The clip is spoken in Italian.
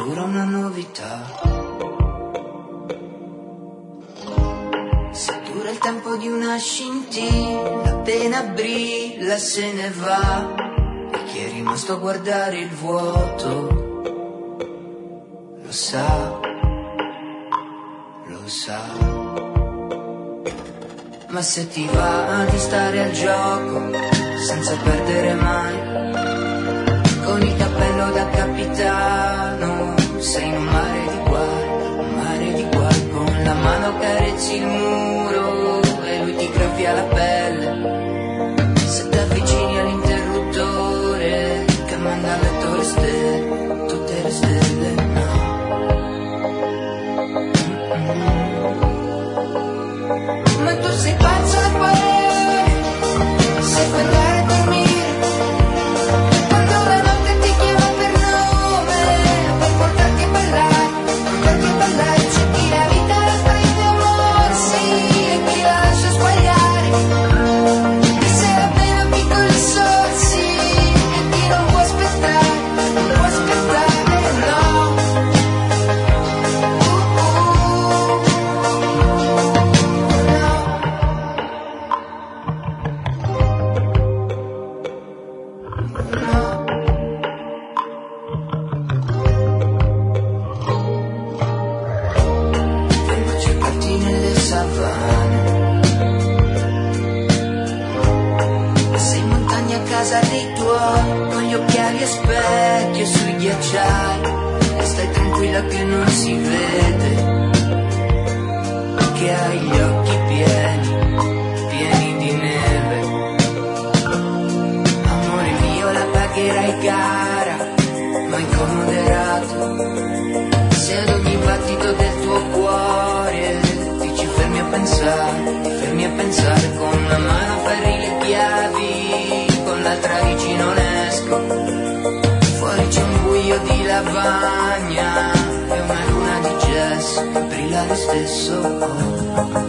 ancora una novità. Se dura il tempo di una scintilla, appena brilla se ne va, e chi è rimasto a guardare il vuoto lo sa, lo sa. Ma se ti va di stare al gioco senza perdere mai, con il cappello da capitano, sei in un mare di guai, con la mano carezzi il muro e lui ti graffia la pelle. Se ti avvicini all'interruttore che manda a letto le stelle, tutte le stelle, no. Ma tu sei pazzo da poi, se puoi andare a dormire, quando la notte ti chiama per nome, per portarti a ballare, c'è chi la vita la prende a morsi e chi la lascia sbagliare, chi se la beve piccoli sorsi e chi non può aspettare, no. Sei in montagna a casa dei tuoi, con gli occhiali a specchio sui ghiacciai, e stai tranquilla che non si vede, che hai gli occhi pieni di neve. Amore mio, la pagherai cara, ma incomoderato, se ad ogni battito del tuo cuore ti ci fermi a pensare, con una mano afferri le chiavi, con l'altra dici non esco, fuori c'è un buio di lavagna e una luna di gesso che brilla lo stesso.